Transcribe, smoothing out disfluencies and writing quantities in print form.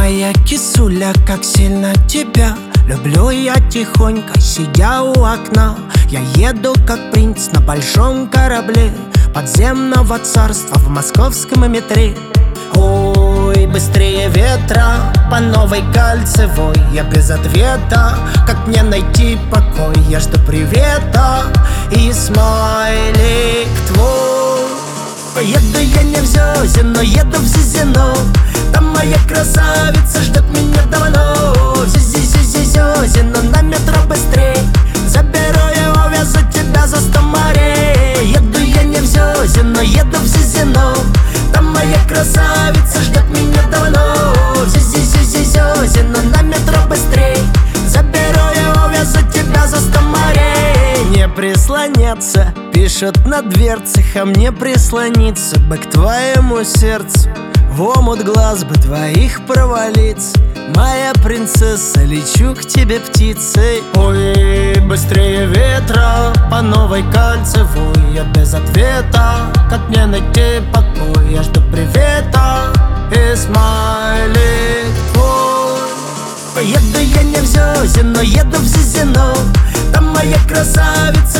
моя кисуля, как сильно тебя люблю я тихонько, сидя у окна. Я еду как принц на большом корабле подземного царства в московском метре. Ой, быстрее ветра по новой кольцевой. Я без ответа, как мне найти покой? Я жду привета и смайлик твой. Поеду я не в Зёзино, еду в Зизино. Там моя красавица ждет меня давно. Зёзино, на метро быстрей. Заберу его, везу тебя за 100 морей. Еду я не в Зёзино, еду в Зизино. Там моя красавица ждет меня давно. Зёзино, на метро быстрей. Заберу его, везу тебя за 100 морей. Не прислоняться, пишут на дверцах, а мне прислониться бы к твоему сердцу. В омут глаз бы твоих провалиться. Моя принцесса, лечу к тебе птицей. Ой, быстрее ветра по новой кольцевой. Я без ответа, как мне найти покой? Я жду привета и смайлик твой. Поеду я не в Зёзино, еду в Зизино. Там моя красавица